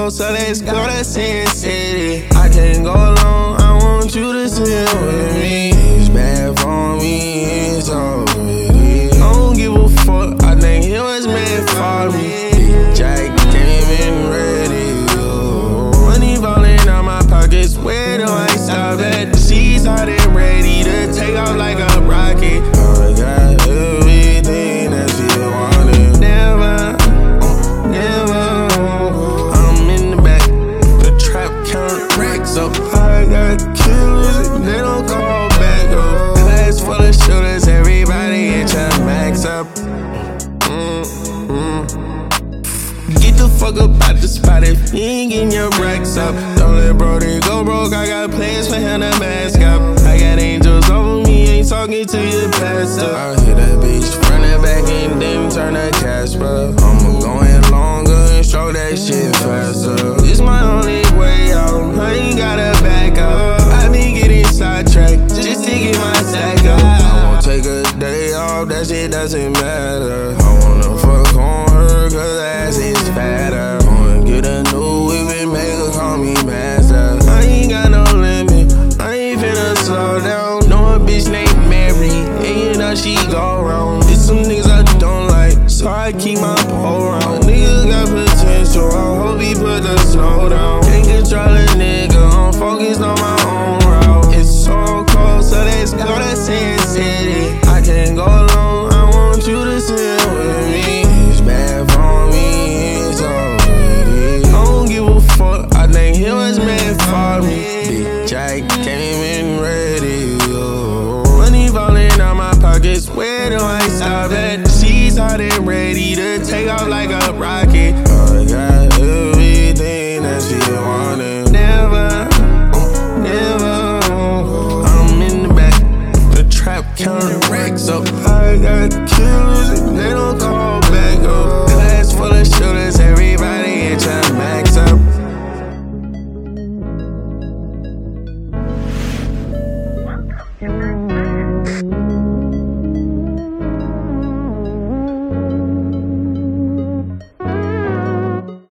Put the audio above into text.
cold, so let's go to Sin City. I can't go alone, I want you to sit with me. It's bad for me, it's already. I don't give a fuck, I think it was meant for me. Big Jack came in ready, oh. Money falling out my pockets, where do I stop at? She's hot and ready to take off like a rocket. I got everything that she wanted. Never, never. I'm in the back, the trap count racks up. I got killers, they don't call back up. Class full of shooters, everybody get your max up. Get the fuck up out the spot if you ain't getting your racks up. Don't let Brody go broke, I got plans for him to mask up. I got angels over me, ain't talking to your pastor. I hit that bitch, front and back and then turn that Casper. I'ma go in longer and stroke that shit faster. This my only way out, I ain't gotta back up. I been getting sidetracked just to get my sack up. I won't take a day off, that shit doesn't matter. I wanna fuck on her cause ass is fatter. Wanna get a new whip and make her call me master. I ain't got no limit, I ain't finna slow down. Know a bitch named Mary, and you know she go wrong. It's some niggas I don't like, so I keep my pole round. Nigga got potential, I hope he put the snow down. Can't control a nigga, I'm focused on my own route. It's so cold, so let's go to Sin City. I can't go alone, I want you to sit with me. It's bad for me, it's already. I don't give a fuck, I think it was meant for me. Big Jack came in ready, oh. Money falling out my pockets, where do I stop at? She's hot and ready to take off like a rocket. I got everything that she wanted.